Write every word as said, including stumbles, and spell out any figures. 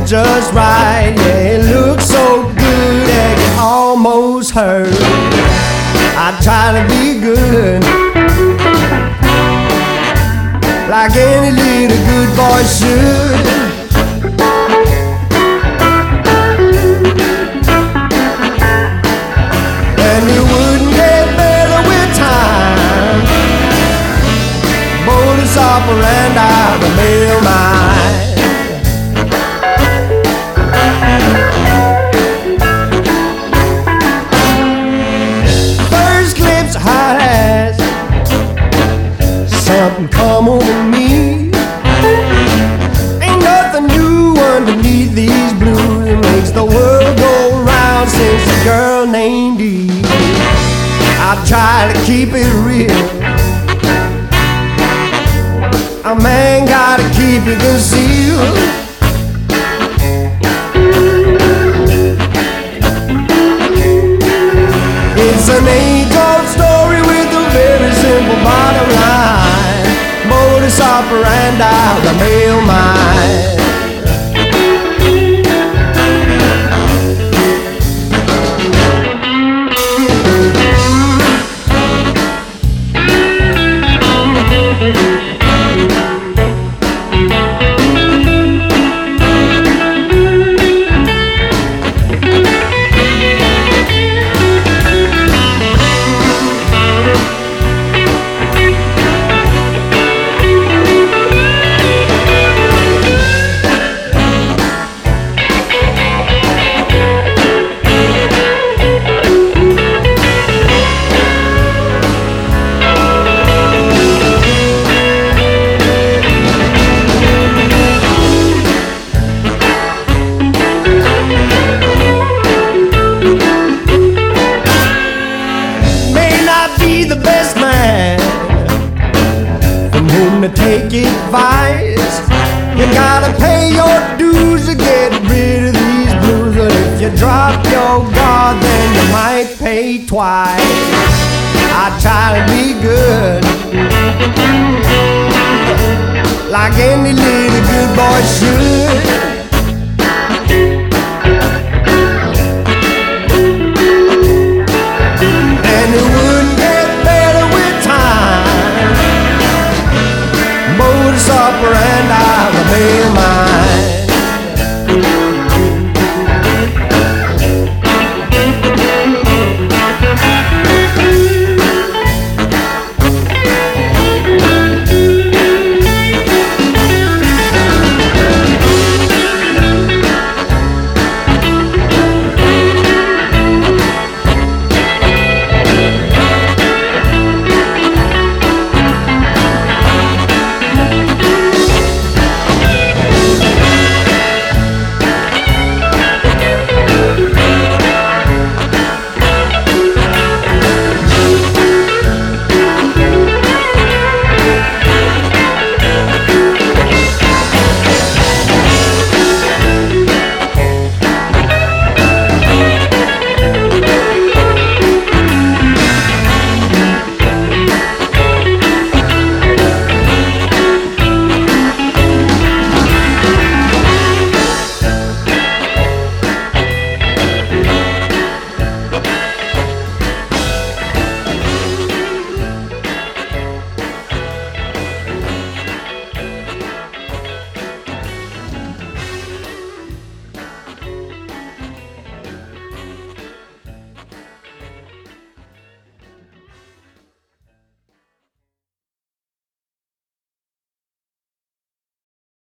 it just right. Yeah, it looks so good it can almost hurt. I try to be good, like any little good boy should. And it wouldn't get better with time. Modus operandi, the male mind. First glimpse of hot ass, something come over me. Ain't nothing new underneath these blues. It makes the world go round since a girl named Eve. I try to keep it real. A man gotta keep it concealed. It's an age-old story with a very simple bottom line. Modus operandi, the male mind. The best man from whom to take advice. You gotta pay your dues to get rid of these blues. But if you drop your guard, then you might pay twice. I try to be good, like any little good boy should.